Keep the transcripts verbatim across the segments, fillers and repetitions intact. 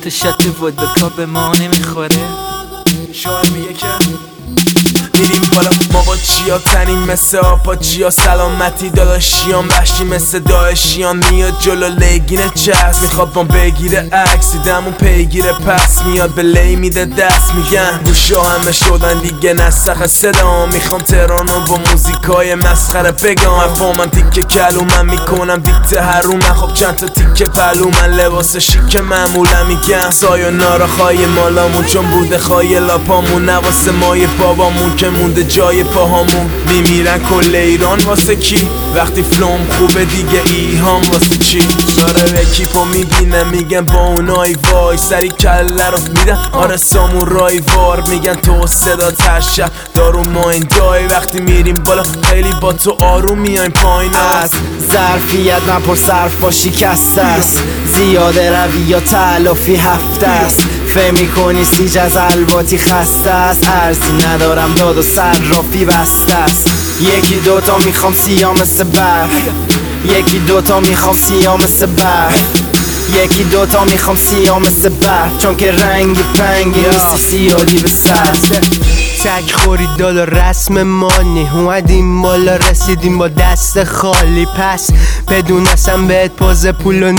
تا شات ودکا به ما نمیخوره. شاید میگه که میریم بالا ما با چیا تنیم مثل آپا چیا سلامتی داداشیان وحشی مثل داعشیان میاد جلو لگینه چست میخواد ما بگیره عکس دیدم اون پیگیره پس میاد به لی میده دست میگن گوشا همه شدن دیگه نسخ صدا میخوام تهرانو با موزیکای مسخره بگم افا من تیکه کلومن میکنم دیکته هرومن خب چند تا تیکه پلومن لباس شیک معمولا میگم سایونارا خواهی مالامون چون بوده خواهی لاپامون نواسه مای بابامون که مونده جای پاهامون میمیرن کل ایران واسه کی وقتی فلوم خوبه دیگه ایهام واسه چی داره اکیپو میبینه میگن با اونایی وای سری کله رو میدن آره سامورایی وار میگن تو صدا ترشب دارو ما این دای وقتی میریم بالا خیلی با تو آروم میایم پایین از ظرفیت نپر صرف با شکست است زیاده روی یا تلافی هفته است فهم میکنی سیج از الواتی خسته است ارزی ندارم داد و صرافی بسته است یکی دوتا میخوام سیاه مثل برف یکی دوتا میخوام سیاه مثل برف یکی دوتا میخوام سیاه مثل برف چون که رنگی پنگی نیستی سیادی به سر تک خوری دالا رسم مانی اومدیم بالا رسیدیم با دست خالی پس بدونستم بهت پوز پولو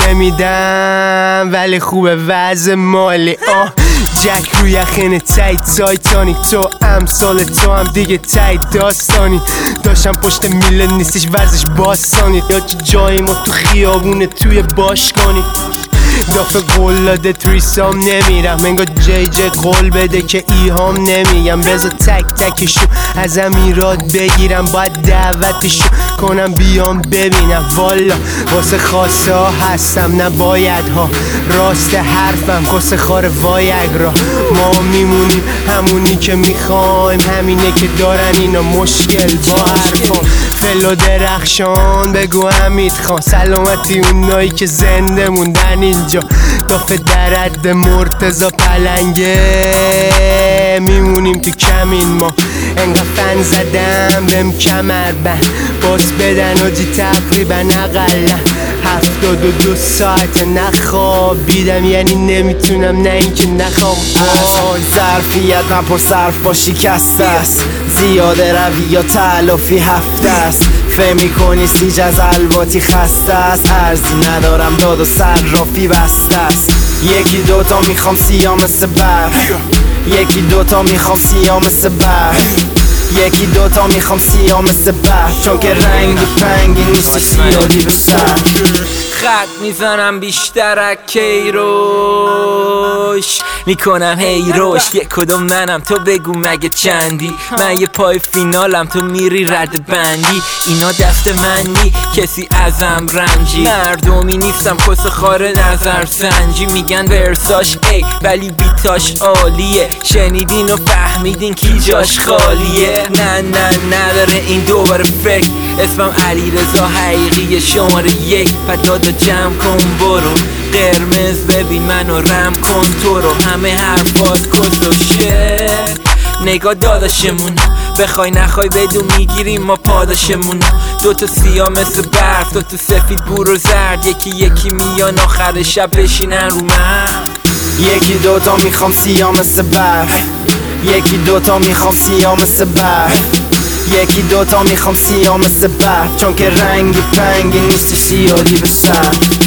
نمیدم ولی خوبه وضع مالی آه جک روی یخین تایت تایتانیک تو امثال تو هم دیگه تایت داستانی داشتم پشت میله نیستش ورزش باستانی یا جایی ما تو خیابونه توی باشگانی دافه قول داده تریسام نمیرم انگار جی جی قول بده که ایهام نمیگم بذار تک تکشو از امیرات بگیرم باید دعوتشو کنم بیام ببینم والا واسه خاصه ها هستم نباید ها راست حرفم کس خار وایگ را ما میمونیم همونی که میخوایم همینه که دارن اینا مشکل با حرفام فلو درخشان بگو حمید خان سلامتی اونایی که زنده موندن اینجا دافه درد مرتضا پلنگه میمونیم تو کمین ما انقدر فن زدم بهم کمر بند باز بدن آجی تقریبا اقلا هفتاد و دو ساعت نخوابیدم یعنی نمیتونم نه اینکه نخوام ظرفیت نپر صرف با شکست است زیاده روی یا تلافی هفته است فهم میکنی سیج از الواتی خسته است ارزی ندارم داد و صرافی بسته است یکی دوتا میخوام سیاه مثل برف یکی دوتا میخوام سیاه مثل برف یکی دوتا میخوام سیاه مثل برف چون که رنگی پنگی نیست سیادی به سر خط میزنم بیشتر از کیروش میکنم هی روش یک کدوم منم تو بگو مگه چندی من یه پای فینالم تو میری رد بندی اینا دست منی کسی ازم رنجی مردمی نیستم کس خار نظر سنجی میگن ورساش ای ولی بیتاش عالیه شنیدین و فهمیدین کی جاش خالیه نه نه نداره این دوباره فکر اسمم علیرضا حقیقی شماره یک پدادا جمع کن برو قرمز ببین منو رم کن تو رو همه حرفات کس و شعر نگاه داداشمون بخوای نخوای بدون میگیریم ما پاداشمون دوتا سیاه مثل برف دوتا سفید بور و زرد یکی یکی میان آخر شب بشینن رو من یکی دوتا میخوام سیاه مثل برف یکی دوتا میخوام سیاه مثل برف یکی دوتا میخوام سیاه مثل برف چون که رنگی پنگی نیست سیادی به سر